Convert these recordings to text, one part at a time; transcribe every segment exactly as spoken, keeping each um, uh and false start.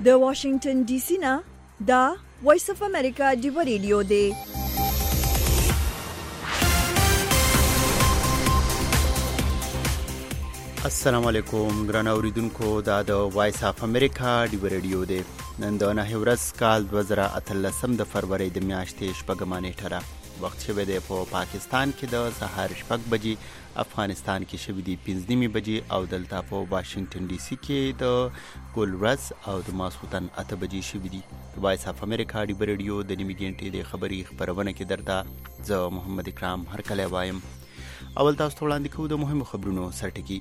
د واشنگټن ډي سي نه دا وایس اف امریکا ډیو ریډیو دی. السلام علیکم ګران اوریدونکو، دا د وایس اف امریکا ډیو ریډیو دی. نن د نهه ورځ کال دوه زره اتلسم د فروری د میاشتې شپږمه نیټه ده. وخت شوی دی په پا پاکستان کې د سهار شپږ بجې، افغانستان کې شوی دی پنځه نیمې بجې او دلته په واشنگټن ډي سي کې د ګل ورځ او د ماسخوتن اته بجې شوی دی. د وایس اف امریکا ډیو ریډیو د نیمې ګنټې د خبري خبرونه کې درته زه محمد اکرام هرکلی وایم. اول تاسو ته وړاندې کوو د مهمو خبرونو سرټکی.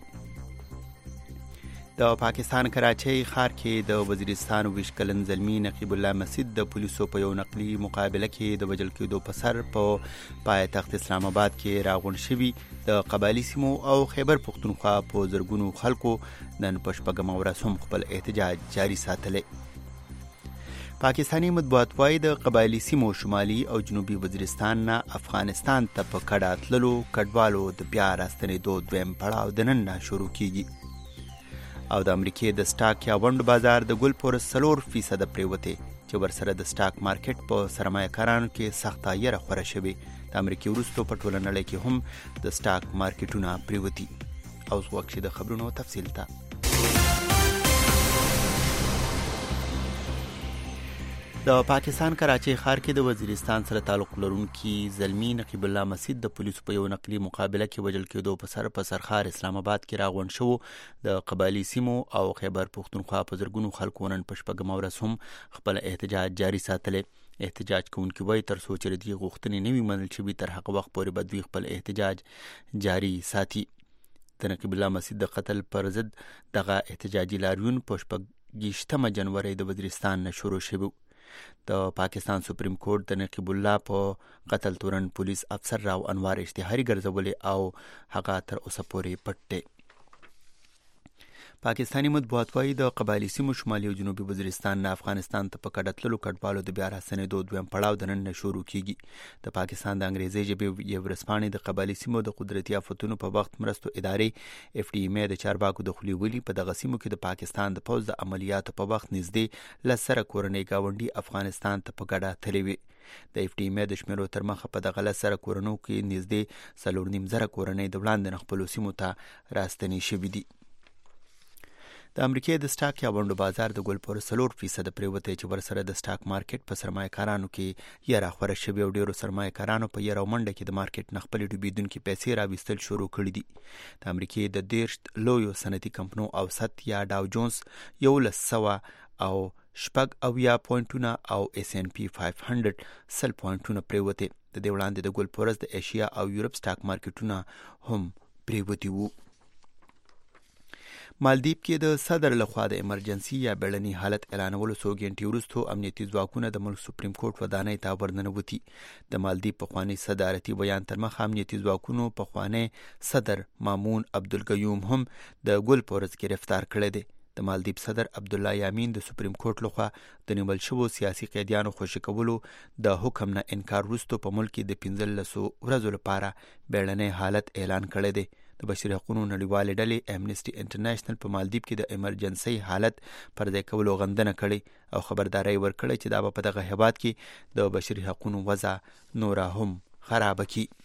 د پاکستان کراچۍ ښار کې د وزیرستان ویش کلن زلمی نقیب الله مسجد د پولیسو په یو نقلي مقابله کې د وژل کېدو په سر په پایتخت اسلام آباد کې راغونډ شوي د قبایلي سیمو او خیبر پښتونخوا په زرګونو خلکو نن په شپږمه ورځ هم خپل احتجاج جاري ساتلی. پاکستانی مطبوعات وايي د قبایلي سیمو شمالي او جنوبي وزیرستان نه افغانستان ته په کډه تللو کډوالو د بیا راستنېدو دویم پړاو د نن نه شروع کیږي. او د امریکې د سټاک یا ونډ بازار د ګل پورس څلور فیصد پریوتې چې ورسره د سټاک مارکیټ په سرمایه کارانو کې سخته یره خوره شوې. د امریکې وروسته په ټوله نړۍ کې هم د سټاک مارکیټونه پریوتي. اوس وخت چې د خبرونو تفصیل ته. د پاکستان کراچۍ ښار کې د وزیرستان سره تعلق لرونکي زلمی نقیب الله مسجد د پولیسو په یو نقلي مقابله کې وژل کېدو په سر په سرخار اسلام آباد کې راغونډ شو د قبایلي سیمو او خیبر پښتونخوا په زرګونو خلکو نن په شپږمه ورځ هم خپل احتجاج جاري ساتلی. احتجاج کوونکي وایي تر څو چې دې غوښتنې نه وي منل شوي تر هغه وخت پورې به دوی خپل احتجاج جاري ساتي. د نقیب الله مسجد د قتل پر ضد دغه احتجاجي لاریون په شپږویشتمه جنوري د وزیرستان نه شروع شوی. د پاکستان سپریم کورټ د نقیب الله په قتل تورن پولیس افسر راو انوار اشتهاري ګرځولې او هغه تر اوسه پورې پټ دی. پاکستانی مطبوعات وايي د قبایلي سیمو شمالي او جنوبي وزیرستان نه افغانستان ته په کډه تللو کډوالو د بیا راستنېدو دویم پړاو د نن نه شروع کیږي. د پاکستان د انګریزي ژبې یو ورځپاڼې د قبایلي سیمو د قدرتي آفتونو په وخت مرستو ادارې اف ډي ایم د چارواکو د خولي ویلي په دغه سیمو کې د پاکستان د پوځ د عملیاتو په وخت نږدې لس زره کورنۍ ګاونډي افغانستان ته په کډه تللې وي. د اف ډي ایم د شمیرو تر مخه په دغه لس زره کورنو کې نږدې څلور نیم زره کورنۍ د وړاندې نه خپلو سیمو ته راستنې شوي دي. د امریکې د سټاک یا ونډو بازار د ګل پورس څلور فیصد پریوتی چې ورسره د سټاک مارکیټ په سرمایه کارانو کې یره خوره شوي او ډیرو سرمایه کارانو په یره منډه کې د مارکیټ نه خپلې ډوبېدونکي پیسې راویستل شروع کړي دي. د امریکې د دېرش لویو صنعتي کمپنیو اوسط یا ډاو جونز یولس سوه او شپږ اویا پوینټونه او اس ان پی پنځه سوه سل پوینټونه پریوتی. د دې وړاندې د ګل پورس د ایشیا او یورپ سټاک مارکیټونه هم پریوتی وو. مالدیپ کې د صدر لخوا د ایمرجنسي یا بیړني حالت اعلانولو څو ګنټې وروسته امنیتي ځواکونه د ملک سپریم کورټ ودانۍ ته ورننوتي. د مالدیپ پخوانی صدارتي بیان تر مخه امنیتي ځواکونو پخوانی صدر مامون عبدالقیوم هم د ګل پورس گرفتار کړی دی. د مالدیپ صدر عبدالله یامین د سپریم کورټ لخوا د نیول شوو سیاسي قیدیانو خوشي کولو د حکم نه انکار وروسته په ملک کې د پنځلسو ورځو لپاره بیړنی حالت اعلان کړی دی. د بشري حقوقو نړیوالې ډلې امنیسټي انټرنیشنل په مالدیپ کې د ایمرجنسي حالت پر ځای کولو غندنه کړې او خبرداری ورکړې چې دا به په دغه هیواد کې د بشري حقوقو وضع نوره هم خرابه کړي.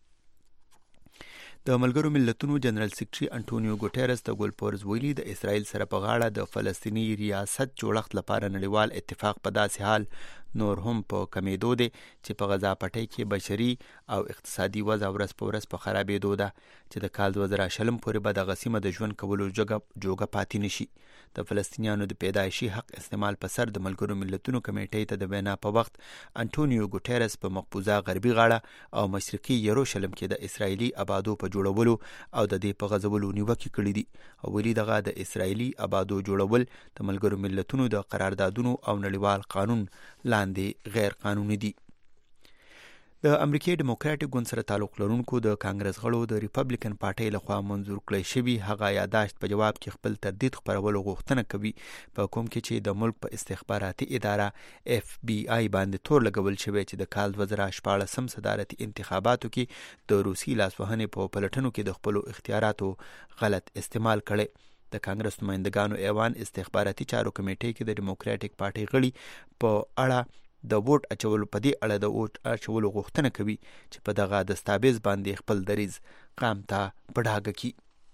د ملګرو ملتونو جنرال سیکرټري انټونیو ګوټیرس د ګل پورس ویلي د اسرائیل سره په غاړه د فلسطینی ریاست جوړښت لپاره نړیوال اتفاق په داسې حال نور هم په کمیدو دی چې په غزا پټۍ کې بشري او اقتصادي وضع ورځ په ورځ په خرابېدو ده چې د کال دوه زره شلم پورې به دغه سیمه د ژوند کولو جوګه پاتې نشي. د فلسطینیانو د پیدایشي حق استعمال په سر د ملګرو ملتونو کمیټې ته د وینا په وخت انټونیو ګوټیرس په مقبوضه غربي غاړه او مشرقي یروشلم کې د اسرائیلي آبادو په جوړولو او د دې په غځولو نیوکې کړې دي او ویلي دغه د اسرائیلي آبادو جوړول د ملګرو ملتونو د قراردادونو او نړیوال قانون لاندې غیر قانوني دي. د امریکای ډیموکراټیک ګوند سره تعلق لرونکو د کانګرس غړو د ریپبلیکن پارټۍ لخوا منظور کړی شوی هغه یاداشت په جواب کې خپل تردید خپرولو غوښتنه کوي په کوم کې چې د ملک په استخباراتي اداره اف بی آی باندې تور لګول شوی چې د کال دوه زره شپاړسم صدارتي انتخاباتو کې د روسي لاسوهنې په پلټنو کې د خپلو اختیاراتو غلط استعمال کړي. د کانګرس نمائندګانو ایوان استخباراتي چارو کمیټې کې د ډیموکراټک پارټي غړي په اړه د ووټ اچولو په دې اړه د ووټ اچولو غوښتنه کوي چې په دغه دستاویز باندې خپل دریځ قام ته په ډاګه کړي.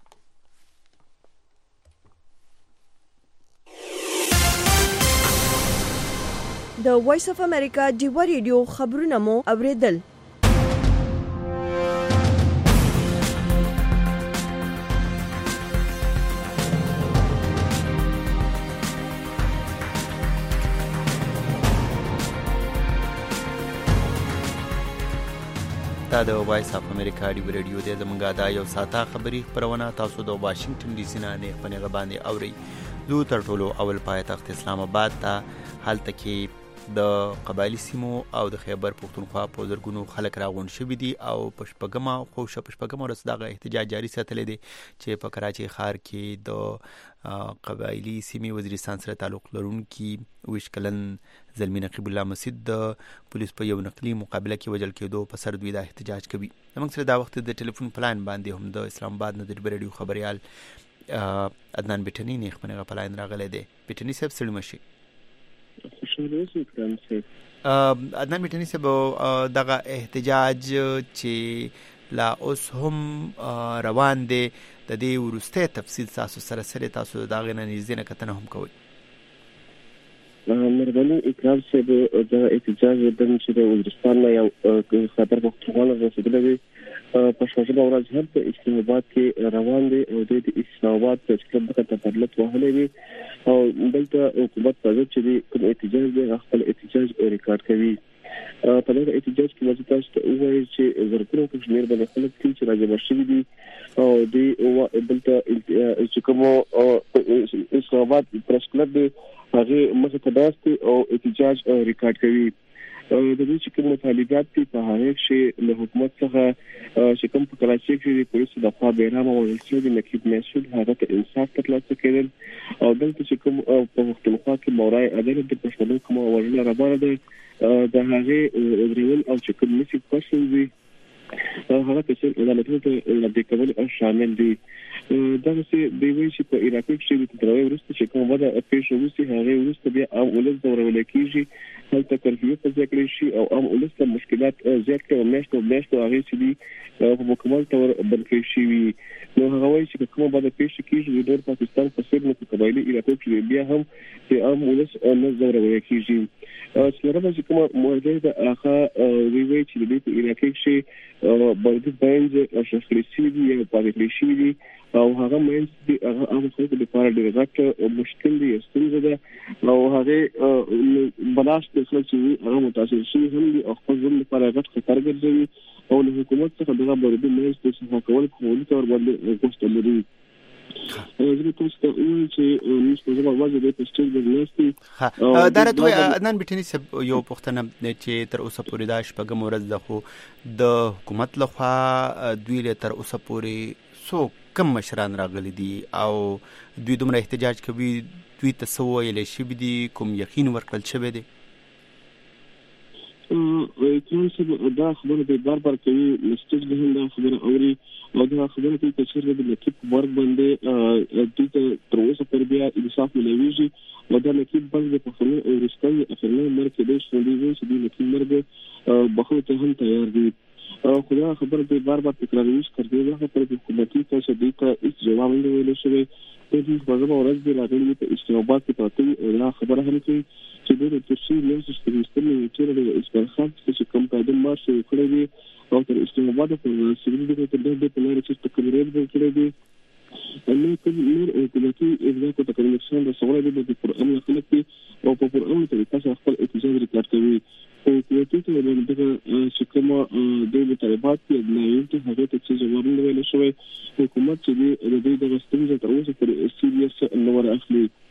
د وایس اف امریکا ډیوا ریډیو خبرونه مو اوریدل. دا د وایس اف امریکا ډیوا ریډیو د زمونږه دا یو ساته خبری خبرونه تاسو د واشنگټن ډي سي نه نه پنځه باندې اوري. زه تر ټولو اول پایتخت اسلام آباد ته حالت کې د قبایلی سیمو او د خیبر پختونخوا په زرګونو خلک راغون شوي دي او په شپږمه خو شپږمه ورځ دغه احتجاج جاري ساتلی دی چې په کراچي ښار کې د قبایلی سیمې وزیرستان سره تعلق لرونکي ویش کلن زلمی نقیب الله مسجد د پولیس په یو نقلي مقابله کې وجل کېدو په سر دوی دا احتجاج کوي. زموږ سره دا وخت د ټلیفون پلاین باندې هم د اسلام آباد نه د ډیوا ریډیو خبريال عدنان بیٹنی نه خپل پلاین راغلی دی. بیٹنی صاحب سلام شي. خوشاله اوسئ کرام صاحب. عدنان بیٹنی صاحب دغه احتجاج چې لا اوس هم روان دی د دې ورسته تفصیل تاسو سره سره تاسو دغه نه نږدې نه کتنه هم کوي. مهرباني اکرام صاحب د احتجاج د چې د وزیرستان نه یو خبر پښتونخوا رسیدلی دی په شپږمه ورځ هم په اسلام آباد کې روان دی او د اسلام آباد په کلب ته تبلت وهلی دی او دلته حکومت په ځای چې کوم احتجاج دی خپل احتجاج ریکارډ کوي. په دغه احتجاج کې وځي تاسو ته وایي چې زرګونو په شمېر باندې خلک چې راجمع شوي دي او د دلته چې کوم اسلام آباد پریس کلب دی هغه مخه ته داسته او احتجاج ریکارډ کوي. د دې چې کوم مطالبات دي په هغه کې له حکومت څخه چې کوم په کراچي کې د پولیسو د خوا بیرامه وژل شوي نقیب مسعود هغه ته انصاف ترلاسه کېدل او دلته چې کوم په پښتونخوا کې مورای عدالت د پښتنو کوم وژنه روانه ده د هغه درول او چې کوم نشي پښتون دي هغه په عدالتونو ته لابد کول او شامل دي. دا چې د وی چې په عراق کې د تداوی ورسته چې کوم ودا پیښ وروسته هغه ورسته بیا عام ولز دورول کیږي هلته کرفیو په ځکه شي او عام ولز ته مشکلات زیات کوي میاشتو میاشتو هغه چې دی په مکمل تور بلکې شي نو هغه وایي چې کومه باندې پیښ کیږي د پاکستان په سر نو قبایلی عراق کې بیا هم چې عام ولز نه دورول کیږي. څلورمه چې کومه موضوع ده هغه وی وی چې د عراق کې باندې باندې شخصي دي او پاکستاني دي او هغه مېنس دي هغه عام خلکو لپاره ډېر غټ مشکل دی ستونزه ده او هغه بلاش د خلک چې هغه متاثر شي هم دي او خپل ځل لپاره غټ خطر ګرځوي او له حکومت څخه دغه باندې مېنس د څه کول کوي تر باندې کوشش لري. زه تاسو ته وایم چې نشته زما واځي د پښتون د نستي دا راته عدنان بیٹنی صاحب یو پښتنه چې تر اوسه پورې دا شپږم ورځ ده خو د حکومت لخوا دوی له تر اوسه پورې سو کم مشران راغلي دي او دوی دومره احتجاج کوي دوی ته څه ویلی شوي دي کوم یقین ورکړل شوی دی؟ کوم څه دا خبره د بار بار کوي لسټیج به هم دا خبره اوري او دا خبره کوي چې چیرې د نقیب ورک باندې دوی ته تر اوسه پر بیا انصاف ملويږي او دا نقیب باندې په خپل ورستۍ اخرنه مرکه د شوندي وي چې د نقیب مرګ بخښه ته هم تیار دي. خدا خبر به بار بار تکراروي کړي دا پر حکومتي تاسو دې ته هیڅ جواب نه ویل شوی په دې په ورځ د راغلي په اسلام آباد کې پاتې او دا خبره هم کوي چې د ترشي نوښت استعمال چې د استخبارات چې کوم قدم مارش کړی دی او تر اسلام آباد په سیمه کې د دې په لاره چې تکرار کړی دی نو کوم نور حکومتي اجازه ته کنیکشن د سوال د قرآن خلک او په قرآن ته تاسو خپل احتجاج ریکارډ کوي او کوټې ته د دغه شکمه د طالبات په نایو ته هغه ته چې جواب نه ویل شوی حکومت چې د دې د غستنې تر اوسه پر سیریس نور اخلي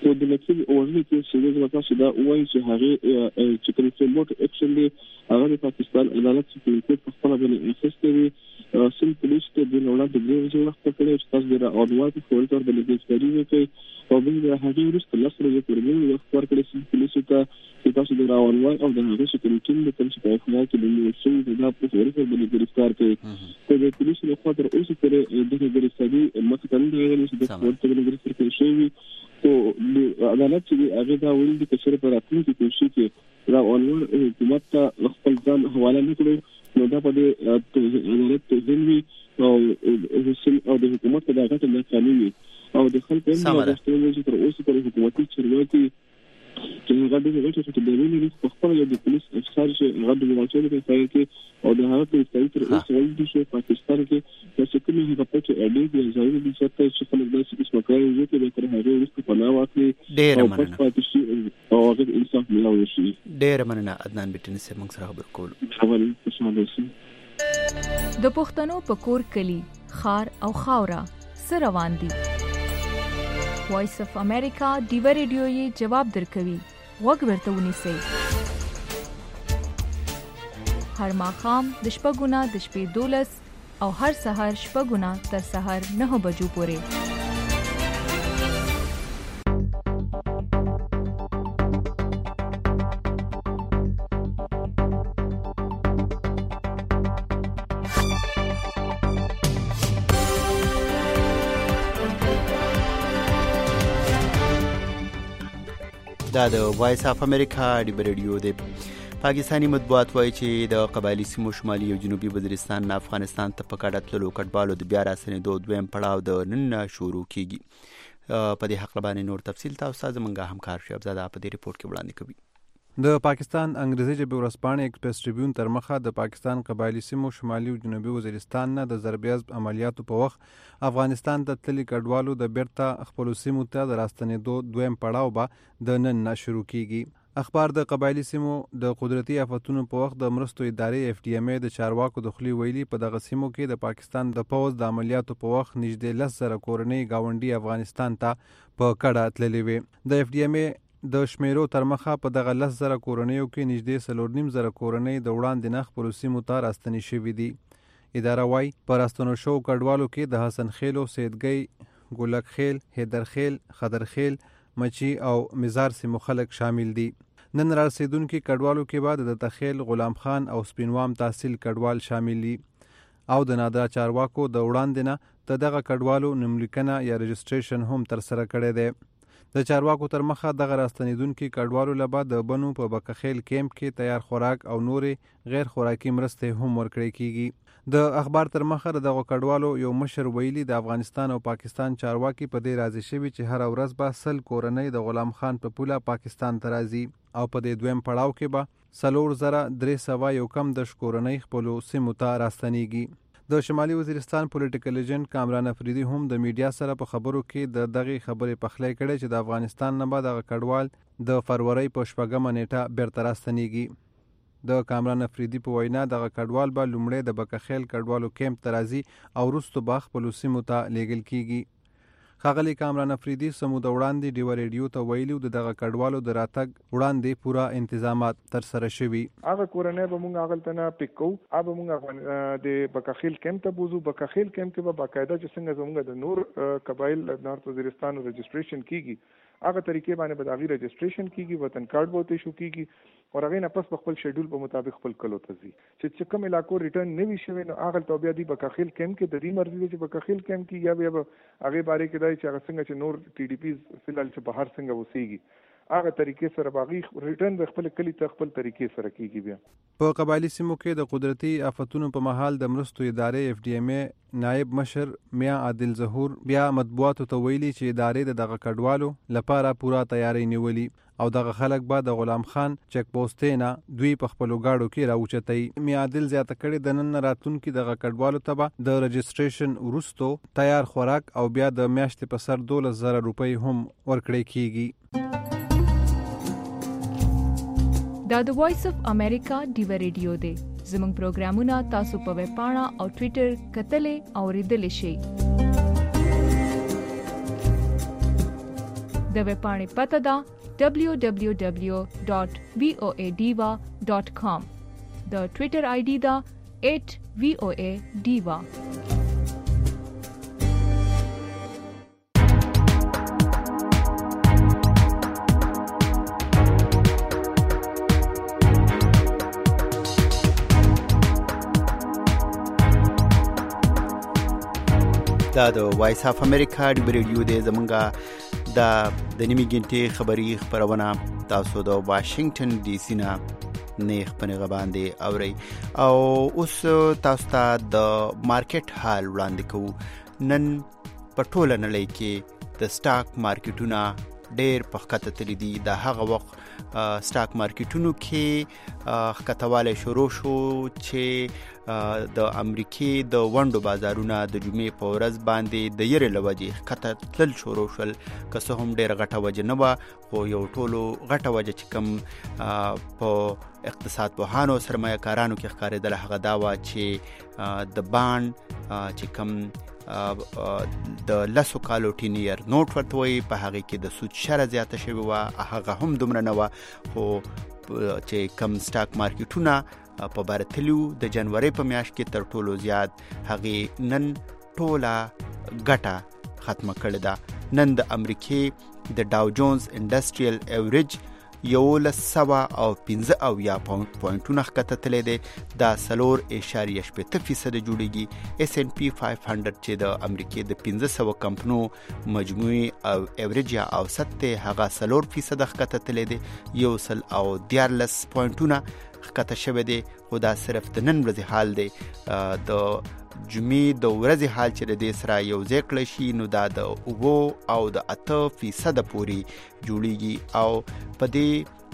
او د لکه وزن کې چې د تاسو دا وایي چې هغه چې کوم څه موټ اکشن دی هغه د پاکستان عدالت سپریم کورټ په خپل باندې اخیسته سل پولیس ته د وړاندې د ډیرو وخت کړی چې تاسو د اونوات په تور باندې د سپری کوي او بل هغه ورسته لاسره د پرمینو وخت ورکړي چې پولیسو ته چې تاسو د اونوات او د هغه سکیورټي د کوم څه په خلا کې د موسم د دا په ورته باندې گرفتار کړي ته د پولیسو له خوا تر اوسه پورې د گرفتاري مخکې د غیر چې د ورته باندې گرفتار کړي شوی او عدالت چې هغه دا ویل دي چې په راتلونکي کې چې دا اونور حکومت ته خپل ځان حواله نکړي نو دا په دې عدالت ته ځنوي او او د حکومت په دغه ټول قانوني او د خلکو په مستند چې تر اوسه پورې حکومتي چارواکي چې هغه د هغه چې د دلیل په خپل د پولیس افسر چې هغه د واچولو په ځای کې او د هغه په ځای تر اوسه ولې چې پاکستان کې د سکمه هغه په چې اډې د ځای د شته چې خلک د سکه مکرای وي چې تر هغه وروسته پناه واخلي ډېر مننه او هغه انصاف ملوي شي. ډېر مننه عدنان بټن سره موږ سره خبرې کولو. خبرې خوشاله شي. د پښتنو په کور کلی خار او خاورا سره روان دي. وایس اف امریکا دیو ریډیو یې جواب درکوي. وګ ورته ونیسئ. هر ماښام د شپږونه د شپې دولس او هر سحر شپږونه تر سحر نه بجو پورې. دا د وایس اف امریکا دی ریډیو دی. پاکستانی مطبوعات وایي چې د قبایلی سیمو شمالي او جنوبي وزیرستان نه افغانستان ته په کډه تللو کډوالو د بیا راستنېدو دویم پړاو د نن شروع کیږي. په دې حق باندې نور تفصیل تاسو زمونږ همکار شیخ زاده په دې ریپورت کې وړاندې کوي. د پاکستان انګریزي ژبې ورځپاڼې ایکسپریس ټریبیون تر مخه د پاکستان قبایلی سیمو شمالي او جنوبي وزیرستان نه د ضربیازب عملیاتو په وخت افغانستان ته تللي کډوالو د بیرته خپلو سیمو ته د راستنېدو دویم پړاو به د نن نه شروع کیږي. اخبار د قبایلی سیمو د قدرتي آفتونو په وخت د مرستو ادارې اف ډي ام ای د چارواکو د خولې ویلي په دغه سیمو کې د پاکستان د پوځ د عملیاتو په وخت نږدې لس زره کورنۍ ګاونډي افغانستان ته په کډه تللې وې. د اف ډي ام ای د شمیرو تر مخه په دغه لس زره کورنیو کې نږدې څلور نیم زره کورنۍ د وړاندې نه خپلو سیمو ته راستنې شوي دي. اداره وایي په راستنو شوو کډوالو کې د حسن خیلو، سیدګۍ، ګولک خیل، حیدرخیل، خضرخیل، مچی او مزار سیمو خلک شامل دي. نن را رسیدونکي کډوالو کې بعد د تخیل، غلام خان او سپینوام تحصیل کډوال شامل دي او د نادرا چارواکو د وړاندې نه د دغه کډوالو نوملیکنه یا رجسټریشن هم تر سره کړی دی. د چارواکو تر مخه دغه راستنیدونکي کډوالو له بعد د بنو په بکخیل کیمپ کې تیار خوراک او نورې غیر خوراکي مرستې هم ورکړې کیږي. د اخبار تر مخه دغه کډوالو یو مشر ویلي د افغانستان او پاکستان چارواکي په دې راضي شوي چې هر ورځ به سل کورنۍ د غلام خان په پوله پاکستان ته راځي او په دې دویم پړاو کې به څلور زره درې سوه یو کم دېرش کورنۍ خپلو سیمو ته راستنیږي. د شمالي وزیرستان پولیټیکل ایجنټ کامران افریدي هم د میډیا سره په خبرو کې د دغې خبرې پخلی کړی چې د افغانستان نه به دغه کډوال د فروری په شپږمه نیټه بیرته راستنیږي. د کامران افریدي په وینا دغه کډوال به لومړی د بکخیل کډوالو کیمپ ته راځي او وروسته به خپلو سیمو ته لیږل کیږي. ښاغلي کامران افریدي سموده وړاندې ډیوه ریډیو ته ویلي د دغه کډوالو د راتګ وړاندې پوره انتظامات ترسره شوي. هغه کورنۍ به موږ هغلته نه پیک کوو، هغه موږ د بکخیل کیمپ ته بوځو. بکخیل کیمپ کې به باقاعده چې څنګه زموږ د نور قبایل نارت وزیرستان رجسټریشن کیږي هغه طریقې باندې به د هغې رجسټریشن کیږي، وطن کارډ به ورته ایشو کیږي او هغې نه پس په خپل شیډول په مطابق خپل کلو ته ځي. چې چې کوم علاقو ریټرن نه وي شوی نو هغلته بیا دی بکخیل کیمپ کې د دې مرضي دی چې بکخیل کیمپ کې یا بیا به هغې بارې کې دی چې هغه څنګه چې نور ټي ډي پیز فلحال چې بهر څنګه اوسېږي هغه طریقې سره باغې ریټرن به خپل کلي ته خپل طریقې سره کیږي. بیا په قبایلی سیمو کې د قدرتي آفتونو په مهال د مرستو ادارې اف ډي ام ای نائب مشر میاں عادل ظهور بیا مطبوعاتو ته ویلي چې ادارې د دغه کډوالو لپاره پوره تیاری نیولي او دغه خلک به د غلام خان چک پوسټې نه دوی په خپلو گاډو کې راوچتئ. میاں عادل زیاته کړې د نن راتلونکي دغه کډوالو ته به د رجسټریشن وروستو تیار خوراک او بیا د میاشتې په سر دولس زره روپۍ هم ورکړی کیږي. دا د وایس اف امریکا دیو ریډیو دی. زموږ پروګرامونه تاسو په ویب پاڼه او ټویټر کتلې او ریډلې شئ. د ویب پاڼې پته ده دبلیو دبلیو دبلیو ډاټ وی او ای ډیوا ډاټ کام. د ټوئیټر آی ډي ده ایټ وی او ای ډیوا. دا د وایس اف امریکا د ریډیو د زمونږه د د نیمه ګنټې خبری خبرونه تاسو د واشنگټن ډي سي نه نه خبرونه باندې اوري او اوس تاسو ته د مارکیټ حال وړاندې کوو. نن په ټوله نړۍ کې د سٹاک مارکیټونه ډېر په خطه تللی دي. د هغه وخت سٹاک مارکیټونو کې خطواله شروع شو چې د امریکای د وندو بازارونه د جمعې په ورځ باندې د یری لوجې خطه تل شروع شول. که څه هم ډېر غټه وجه نه و، خو یو ټولو غټه وجه چې کوم په اقتصاد پوهانو سرمایه کارانو کې ښکارېدل هغه دا و چې د بانډ چې کوم د لسو کالو ټینیر نوټ ورته وي په هغه کې د سود شره زیاته شوی و. هغه هم دومره نه و، خو چې کم سٹاک مارکیټونه په بارتلیو د جنوري په میاشت کې تر ټولو زیات هغه نن ټوله ګټه ختمه کړې ده. نن د امریکای د ډاو جونز انډستریال ایوریج یو لس سوه او پنځه اویا پوینټونه ښکته تللی دی. دا څلور اعشاریه شپېته فیصده جوړیږي. اس این پی پنځه سوه چې د امریکای د پنځه سوه کمپنو مجموعي او ایوریج یا اوسط دی هغه څلور فیصده ښکته تللی دی. یو سل او دیارلس پوینټونه ښکته شوی دی. خو دا صرف د نن ورځې حال دی. د جمعې د ورځې حال چې د دې سره یو ځای کړی شي نو دا د اوو او د اته فیصده پورې جوړیږي. او په دې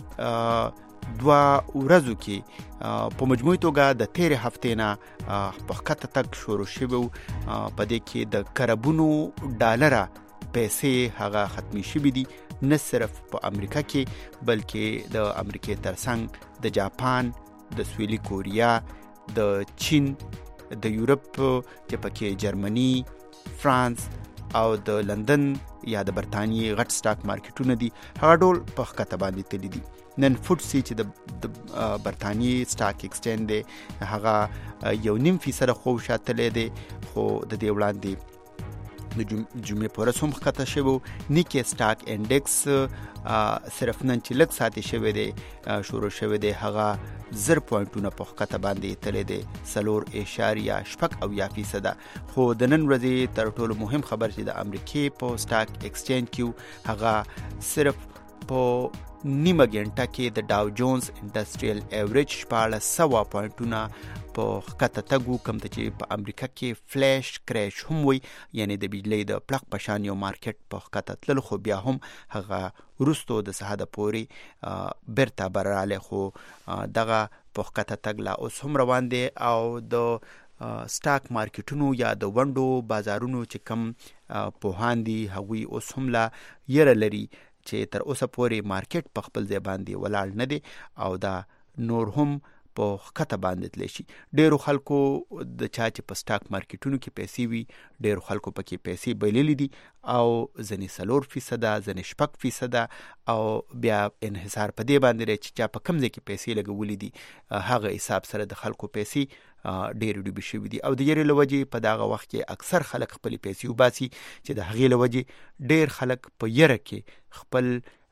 دوه ورځو کې په مجموعي توګه د تیرې هفتې نه په ښکته تګ شروع شوی. په دې کې د کربونو ډالره پیسې هغه ختمي شوي دي، نه صرف په امریکا کې بلکې د امریکای ترڅنګ د جاپان، د سویلي کوریا، د چین، د یورپ چې پکې جرمني، فرانس او د لندن یا د برتانیې غټ سٹاک مارکیټونه دي هغه ډول په ښکته باندې تللی دي. نن فوټسي چې د برتانیې سٹاک ایکسچینج دی هغه یو نیم فیصده خو شاتلې دی، خو د دې وړاندې د جمعې په ورځ هم ښکته شوی. نیکي سٹاک انډیکس صرف نن چې لږ ساعتې شوی دی شروع شوی دی هغه زر پوینټونه په ښکته باندې تللی دی، څلور اعشاریه شپږ اویا فیصده. خو د نن ورځې تر ټولو مهم خبر چې د امریکای په سٹاک ایکسچینج کې هغه صرف په نیمه ګنټه کې د ډاو جونز انډستریال ایوریج شپاړس سوه پوینټونه په ښکته تګ کوم ته چې په امریکا کې فلیش کریش هم وي، یعنی د بجلی د پلق په شان یو مارکیټ په ښکته تلل، خو بیا هم هغه وروستو د سهاده پورې بیرته براله. خو دغه په ښکته تګ لا اوس هم روان دی او د سٹاک مارکیټونو یا د وندو بازارونو چې کم پوهان دي هغوی اوس هم لا یره لري چې تر اوسه پورې مارکیټ په خپل ځای باندې ولاړ نه دی او دا نور هم په ښکته باندې تللی شي. ډېرو خلکو د چا چې په سٹاک مارکیټونو کې پیسې وي ډېرو خلکو پکې پیسې بایللي دي او ځینې څلور فیصده ځینې شپږ فیصده او بیا انحصار په دې باندې دی چې چا په کوم ځای کې پیسې لګولي دي هغه حساب سره د خلکو پیسې ډېرې ډوبې شوي دي. او د یرې له وجې په دغه وخت کې اکثر خلک خپلې پیسې وباسي چې د هغې له وجې ډېر خلک په یره کې خپل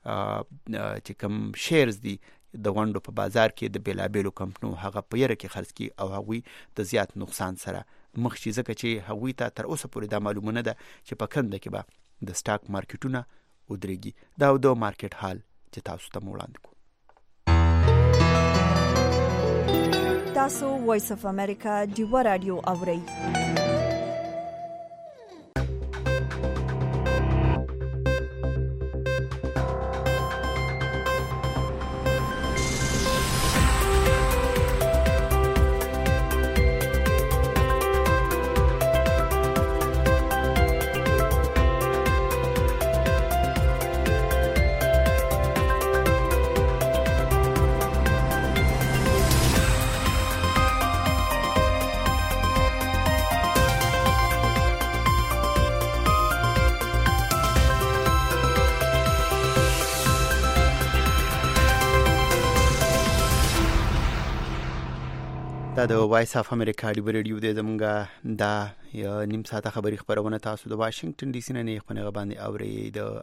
چې کوم شیرز دي د غونډو په بازار کې د بیلابیلو کمپنو هغه په یره کې خرڅ کی او هغوی د زیات نقصان سره مخ شي، ځکه چې هغوی ته تر اوسه پورې دا معلومه نه ده چې په کنده کې به د سٹاک مارکیټونه ودرېږي. دا د مارکیټ حال چې تاسو ته وړاندې کوو. تاسو وایس اف امریکا ډیوا رادیو اورئ. دا د وایس اف امریکا دی ریډیو د زمونږه دا نیم ساعته خبری خبرونه تاسو د واشنگټن ډي سي نه نه خبرونه باندې اوري. د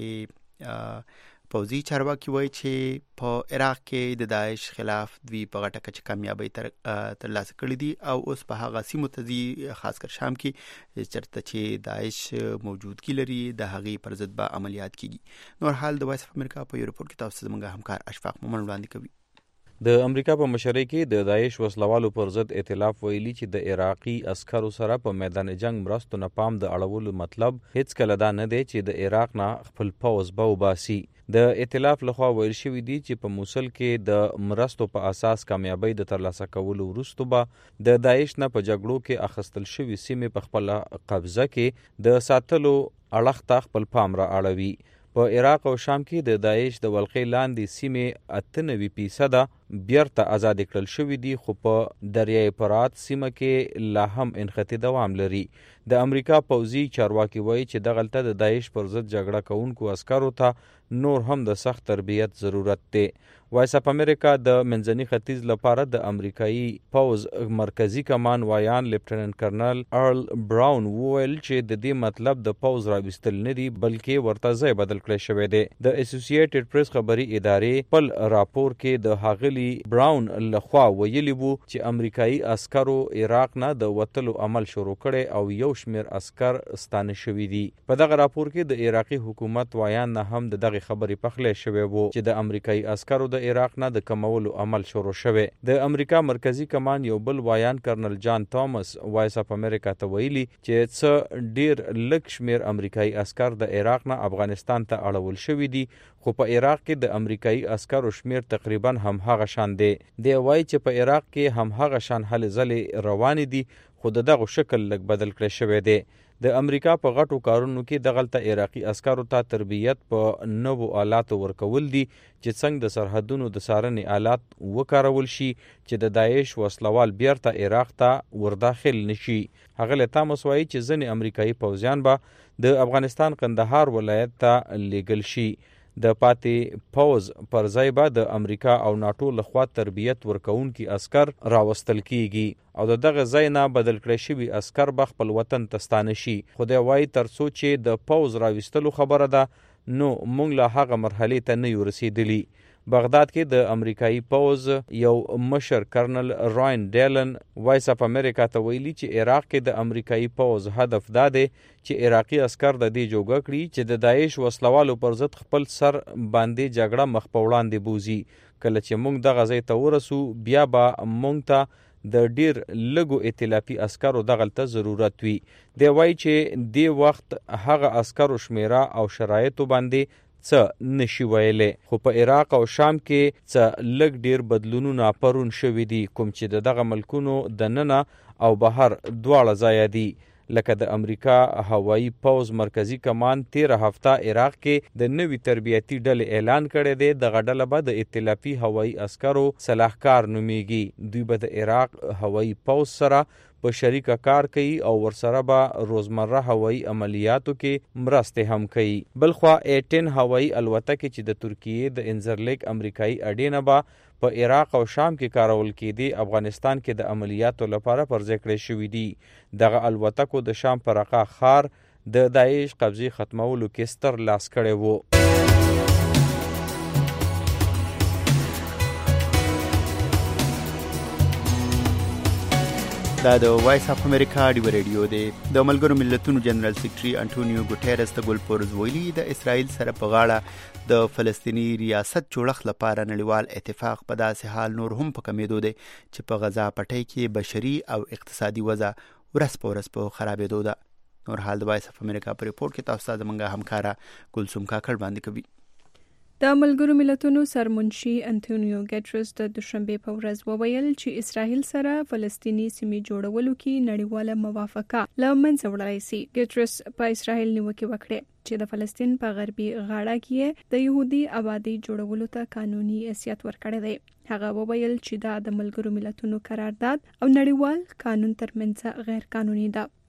امریکای پوځي چارواکي وایي چې په عراق کې د داعش خلاف دوی په غټه کچه کامیابی تر ترلاسه کړې دي او اوس په هغه سیمو ته ځي خاص کر شام کې چېرته چې داعش موجودګي لري د هغې پر ضد به عملیات کیږي. نور حال د وایس اف امریکا په یو رپورټ کې تاسو زموږ همکار اشفاق مومن وړاندې کوي. د امریکا په مشرۍ کې د داعش وسلوالو پر ضد ائتلاف ویلي چې د عراقي عسکرو سره په میدان جنگ مرستو نه پام د اړولو مطلب هیڅ کله دا نه دی چې د عراق نه خپل پوځ به وباسي. د ائتلاف لخوا ویل شوي دي چې په موصل کې د مرستو په اساس کامیابی د ترلاسه کولو وروسته به د داعش نه په جګړو کې اخیستل شوي سیمې په خپل قبضه کې د ساتلو اړخ ته خپل پام را اړوي. په عراق او شام کې د داعش د ولقې لاندې سیمې اته نوي فیصده بیرته آزاد کړل شوي دي، خو په دریای فرات سیمه کې لا هم انختی دوام لري. د امریکا پوځي چارواکي وایي چې دغلته د داعش پر ضد جګړه کوونکو عسکرو ته نور هم د سخت تربیت ضرورت دی. وایس اف امریکا د منځني ختیځ لپاره د امریکایي پوز مرکزی کمان وایان لیفټننټ کرنل ارل براون وویل چې د دې مطلب د پوز راوستل نه دي بلکې ورته ځای بدل کړی شوی دی. د اسوسییټډ پریس خبري ادارې خپل راپور کې د هاغلي براون لخوا ویلي وو چې امریکایي عسکرو عراق نه د وتلو عمل شروع کړي او یو شمیر عسكر ستانه شوي دي. په دغه راپور کې د عراقي حکومت وایان نه هم د دغه خبرې پخلی شوی وو چې د امریکایي عسکرو د عراق نه د کمولو عمل شروع شوی. د امریکا مرکزی کمان یو بل وایان کرنل جان توماس وایس اف امریکا ته ویلي چې څه ډیر لږ شمیر امریکایي عسكر د عراق نه افغانستان ته اړول شوي دي، خو په عراق کې د امریکایي عسکرو شمیر تقریبا هم هغه شان دی. دی وایي چې په عراق کې هم هغه شان هلې ځلې روانې دي، خو دغه شکل لږ بدل کړی شوی دی. د امریکا په غټو کارونو کې دغلته عراقي عسکرو ته تربیت په نوو آلاتو ورکول دي چې څنګه د سرحدونو د څارنې آلات وکارول شي چې د داعش وسلوال بیرته عراق ته ورداخل نشي. هغه تامس وایي چې ځینې امریکایي پوځیان به د افغانستان قندهار ولایت ته لیږل شي. د پاتې پوز پر ځای به د امریکا او ناټو لخوا تربیت ورکوونکي عسكر راوستل کیږي او د دغه ځای نه بدل کړی شوي عسكر به خپل وطن ته ستانه شي. خو دی وایي تر څو چې د پوز راوستلو خبره ده نو موږ له هغه مرحلې ته نه یو رسېدلي. بغداد کې د امریکایي پوز یو مشر کرنل راین ډیلن وایس اف امریکا ته ویلي چې عراق کې د امریکایي پوز هدف دا دی چې عراقي عسكر د دې جوګه کړي چې د داعش وسلوالو پر ضد خپل سر باندې جګړه مخ په وړاندې بوزي. کله چې موږ دغه ځای ته ورسو بیا به موږ ته د ډیر لږو ائتلافي عسکرو دغلته ضرورت وي. دی وایي چې دې وخت هغه عسکرو شمیره او شرایطو باندې څه نشي ویلی، خو په عراق او شام کې څه لږ ډیر بدلونونه پرون شوي دي کوم چې د دغه ملکونو د ننه او بهر دواړه ځایه دي. لکه د امریکا هوایي پوز مرکزی کمان تیره هفته عراق کې د نوي تربیتي ډلې اعلان کړی دی. دغه ډله به د ائتلافي هوایي عسکرو سلاحکار نومیږي. دوی به د عراق هوایي پوز سره په شریکه کار کوي او ورسره به روزمره هوایي عملیاتو کې مرستې هم کوي. بلخوا ایټن هوایي الوتکې چې د ترکیې د انزرلیک امریکایي اډې نه به په عراق او شام کې کارول کېدي افغانستان کې د عملیاتو لپاره پر ځای کړی شوي دي. دغه الوتکو د شام په رقه ښار د داعش قبضې ختمولو کې ستر لاس کړی وو. دا د وایس اف امریکا دی ریډیو دی. د ملګرو ملتونو جنرال سیکریټري انټونیو ګوټیرس د ګلپورز ویلي د اسرائیل سره په غاړه د فلسطینی ریاست جوړښت لپاره نړیوال اتفاق په داسې حال نور هم په کمیدو دی چې په غزا پټۍ کې بشري او اقتصادي وضع ورځ په ورځ په خرابېدو ده. نور حال د وایس اف امریکا په ریپورت کې تاسو ته زموږ همکاره کلثوم کاکړ باندې کوي. د ملګرو ملتونو سرمنشي انټونیو ګټرس د دوشنبه په ورځ وویل چې اسرائیل سره فلسطینی سیمې جوړولو کې نړیواله موافقه له منځه وړلای شي. ګټرس په اسرائیل نیوکه وکړه چې د فلسطین په غربي غاړه کې د يهودي آبادی جوړولو ته قانوني حیثیت ورکړی دی. هغه وویل چې دا د ملګرو ملتونو قرارداد او نړیوال قانون ترمنځ غیر قانوني ده.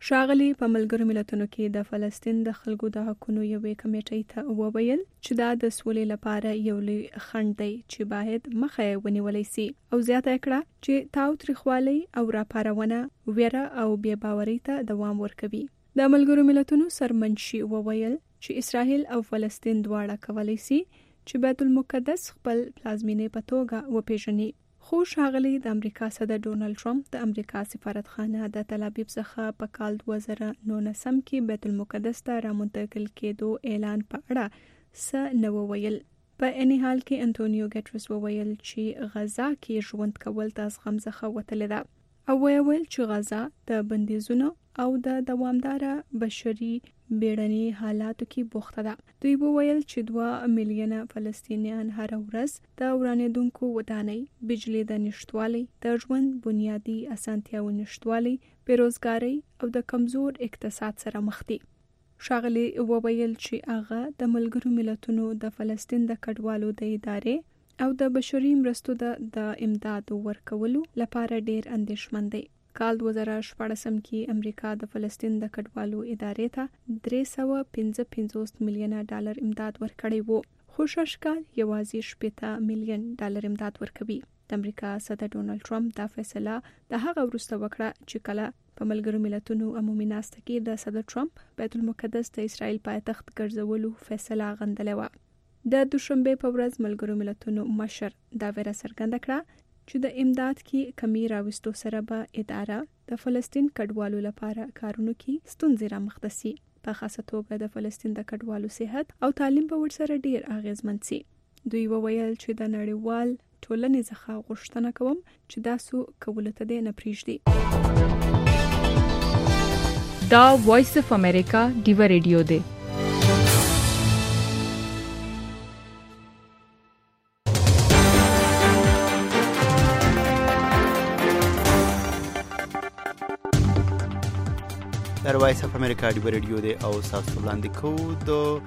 ښاغلي په ملګرو ملتونو کې د فلسطین د خلکو د حقوقو یوې کمیټې ته وویل چې دا د سولې لپاره یو لوی خنډ دی چې باید مخه ونیولای شي او زیاته کړه چې تاوتریخوالي او راپارونه ویره او بې باورۍ ته دوام ورکوي. د ملګرو ملتونو سرمنشي وویل چې اسرائیل او فلسطین دواړه کولی شي چې بیت المقدس خپل پلازمینې په توګه وپیژني. خو ښاغلي د امریکا صدر ډونالد ټرمپ د امریکا سفارتخانه د تل ابیب څخه په کال دوه زره نولسم کې بیت المقدس ته رامنتقل کېدو اعلان په اړه څه نه وویل. په اني حال کې انټونیو ګټرس وویل چې غزا کې ژوند کول د زغم څخه وتلی ده او ویل چې غزا د بندیزونو او د دوامداره بشري بیړني حالاتو کې بوخته ده. دوی وویل چې دوه میلیونه فلسطینیان هر ورځ د ورانېدونکو ودانۍ، بجلی د نشټوالي، د ژوند بنیادی اسانتیاو نشټوالي، بیروزګارۍ او د کمزور اقتصاد سره مخ دي. ښاغلي وویل چې هغه د ملګرو ملتونو د فلسطین د کډوالو د ادارې او د بشري مرستو د امداد ورکولو لپاره ډیر اندېښمن دی. کال دوه زره شپاړسم کې امریکا د فلسطین د کډوالو ادارې ته درې سوه پنځه پنځوس میلیونه ډالر امداد ورکړی وو، خو شش کال یوازې شپېته میلیون ډالر امداد ورکوي. د امریکا صدر ډونالد ټرمپ دا فیصله د هغه وروسته وکړه چې کله په ملګرو ملتونو عمومي ناسته کې د صدر ټرمپ بیت المقدس د اسرائیل پایتخت ګرځولو فیصله غندلې وه. د دوشنبه په ورځ ملګرو ملتونو مشر دا ویره څرګنده کړه چې د امداد کې کمی راوستو سره به اداره د فلسطین کډوالو لپاره کارونو کې ستونزې رامخته شي، په خاصه توګه د فلسطین د کډوالو صحت او تعلیم په ورسره ډیر اغیزمن شي. دوی وویل چې د نړیوال ټولنې څخه غوښتنه کوم چې تاسو کولو ته نه پریږدي. دا وایس اف امریکا ډیو ریډیو دی. در وایس اف امریکا ډیو ریډیو دی او تاسو وړاندې کوو د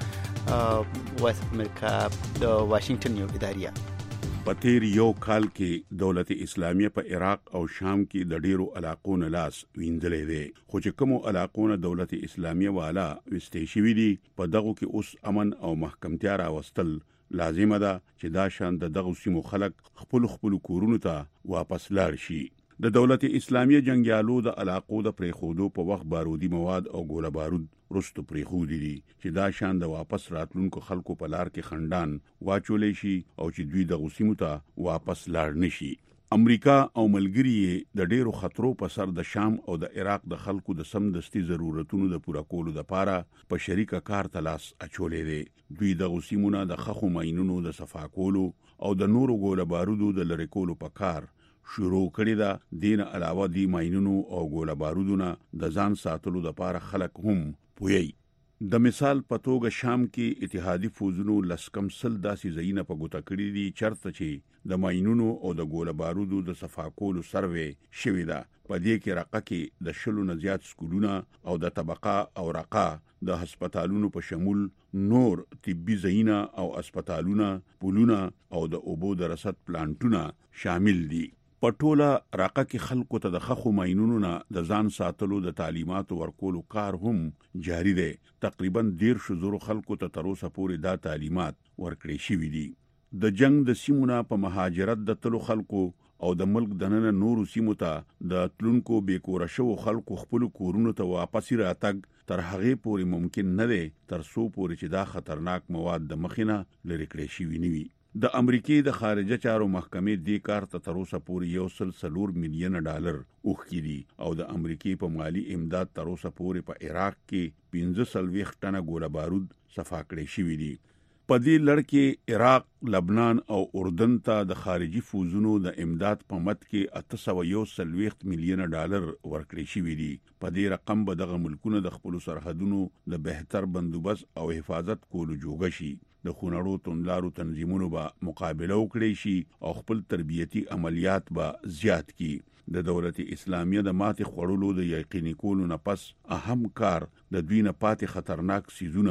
وایس اف امریکا د واشنگټن یو اداریه. په تیر یو کال کې دولت اسلامیه په عراق او شام کې د ډیرو علاقو نه لاس وینځلې دي، خو چې کومو علاقو نه دولت اسلامیه والا وستې شوی دي په دغه کې اوس امن او محکمتیا راوستل لازمه ده چې دا شان د دغه سیمو خلک خپل خپل کورونو ته واپس لاړ شي. د دولت اسلامیه جنگیالو د علاقو د پریخودو په وخت بارودي مواد او ګوله بارود رستو پریخودي دي چې دا شان د واپس راتلونکو خلکو په لار کې خندان واچولې شي او چې دوی د غوسیمو ته واپس لاړ نشي. امریکا او ملګری د ډیرو خطرو په سر د شام او د عراق د خلکو د سمدستي ضرورتونو د پوره کولو لپاره په شریکه کار تلاش اچولې دي. دوی د غوسیمونو د خخو ماینونو د صفا کولو او د نورو ګوله بارودو د لری کولو په کار شروع کړی دا. دین علاوه دی ماینونو او ګوله بارودونه د ځان ساتلو لپاره خلک هم پوي. د مثال په توګه شام کې اتحادی فوجونو لسکم سل داسې ځایونه په ګوته کړی دي چرته چې د ماینونو او د ګوله بارودو د صفا کولو سروې شوی ده. په دې کې رقه کې د شلو نه زیات سکولونه او د طبقه او رقه د هسپتالونو په شمول نور طبي ځایونه او هسپتالونه، پولونه او د اوبو د رسد پلانټونه شامل دي. په ټوله راقه کې خلکو ته د خخو ماینونو نه د ځان ساتلو د تعلیماتو ورکولو کار هم جاری دی. تقریبا ډیر شزورو خلکو ته تر اوسه پورې دا تعلیمات ورکړي شوي دي. د جنگ د سیمونه په مهاجرت د تلو خلکو او د ملک دننه نورو سیمو ته د تلونکو بیکوره شو خلکو خپل کورونو ته واپس راتګ تر هغه پورې ممکن نه دی تر څو پورې چې دا خطرناک مواد د مخینه لری کړی شي وي. د امریکای د خارجه چارو محکمې دې کار ته تر اوسه پورې یو سل څلور میلیون ډالر اوښکي دي او د امریکای په مالی امداد تر اوسه پورې په عراق کې پنځه څلوېښت ټنه ګوله بارود صفا کړي شوي دي. په دې لړ کې عراق، لبنان او اردن ته د خارجي فوجونو د امداد په مت کې اته سوه یو څلوېښت میلیون ډالر ورکړي شوي دي. په دې رقم به دغه ملکونه د خپل سرحدونو د بهتر بندوبست او حفاظت کولو جوګه شي. د خونړو توندلارو تنظیمونو به مقابله وکړي شي او خپل تربیتي عملیات به زیات کړي. د دولت اسلامیه د ماتې خوړلو د یقیني کولو نه پس اهم کار د دوی نه پاتې خطرناک سیزونه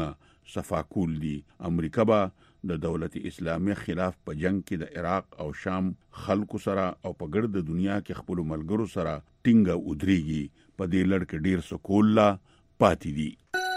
صفاکول دي. امریکا به د دولت اسلامی خلاف په جنگ کې د عراق او شام خلکو سره او په ګرد دنیا کې خپل ملګرو سره ټینګه ودرېږي. په دې لړ کې ډیر سکول لا پاتې دي.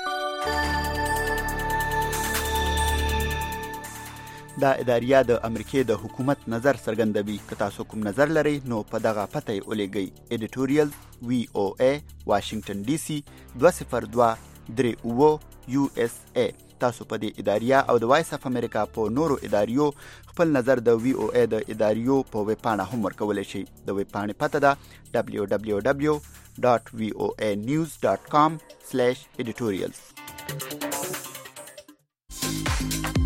دا اداریه د امریکای د حکومت نظر څرګندوي. که تاسو کوم نظر لرئ نو په دغه پته یې ولېږئ. ایډیټوریال وی او ای واشنگټن ډي سي دوه صفر دوه درې اوه یو اس ای. تاسو په دې اداریه او د وایس اف امریکا په نورو اداریو خپل نظر د وی او ای د اداریو په ویب پاڼه هم ورکولی شئ. د ویب پاڼې پته ده دبلیو دبلیو دبلیو ډاټ وی او ای نیوز ډاټ کام سلیش ایډیټوریالز.